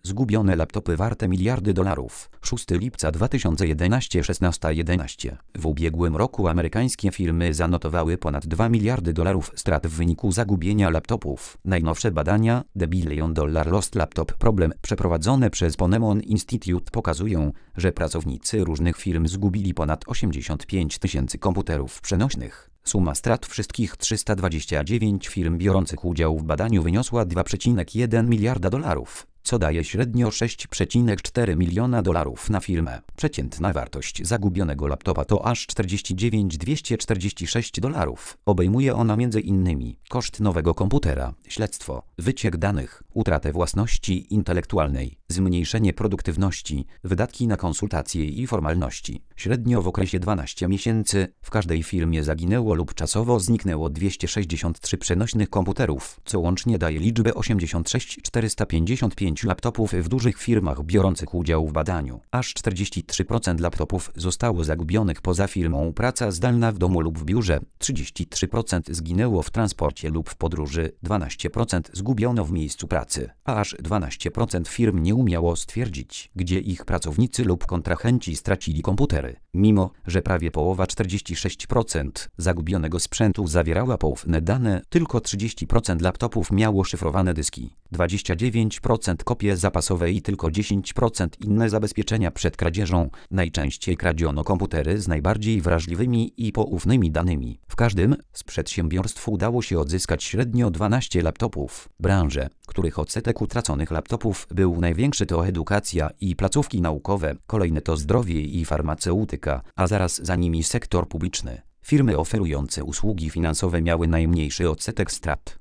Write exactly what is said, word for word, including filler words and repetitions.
Zgubione laptopy warte miliardy dolarów. szóstego lipca dwa tysiące jedenastego szesnaście jedenaście. W ubiegłym roku amerykańskie firmy zanotowały ponad dwa miliardy dolarów strat w wyniku zagubienia laptopów. Najnowsze badania The Billion Dollar Lost Laptop Problem przeprowadzone przez Ponemon Institute pokazują, że pracownicy różnych firm zgubili ponad osiemdziesiąt pięć tysięcy komputerów przenośnych. Suma strat wszystkich trzysta dwadzieścia dziewięć firm biorących udział w badaniu wyniosła dwa przecinek jeden miliarda dolarów, co daje średnio sześć przecinek cztery miliona dolarów na firmę. Przeciętna wartość zagubionego laptopa to aż czterdzieści dziewięć tysięcy dwieście czterdzieści sześć dolarów. Obejmuje ona między innymi koszt nowego komputera, śledztwo, wyciek danych, utratę własności intelektualnej, zmniejszenie produktywności, wydatki na konsultacje i formalności. Średnio w okresie dwunastu miesięcy w każdej firmie zaginęło lub czasowo zniknęło dwieście sześćdziesiąt trzy przenośnych komputerów, co łącznie daje liczbę osiemdziesiąt sześć tysięcy czterysta pięćdziesiąt pięć laptopów w dużych firmach biorących udział w badaniu. Aż czterdzieści trzy procent laptopów zostało zagubionych poza firmą. Praca zdalna w domu lub w biurze. trzydzieści trzy procent zginęło w transporcie lub w podróży. dwanaście procent zgubiono w miejscu pracy. A aż dwanaście procent firm nie umiało stwierdzić, gdzie ich pracownicy lub kontrahenci stracili komputery. Mimo, że prawie połowa czterdzieści sześć procent zagubionego sprzętu zawierała poufne dane, tylko trzydzieści procent laptopów miało szyfrowane dyski, dwadzieścia dziewięć procent kopie zapasowe i tylko dziesięć procent inne zabezpieczenia przed kradzieżą. Najczęściej kradziono komputery z najbardziej wrażliwymi i poufnymi danymi. W każdym z przedsiębiorstw udało się odzyskać średnio dwanaście laptopów. Branże, których odsetek utraconych laptopów był największy, to edukacja i placówki naukowe, kolejne to zdrowie i farmaceutyka, a zaraz za nimi sektor publiczny. Firmy oferujące usługi finansowe miały najmniejszy odsetek strat.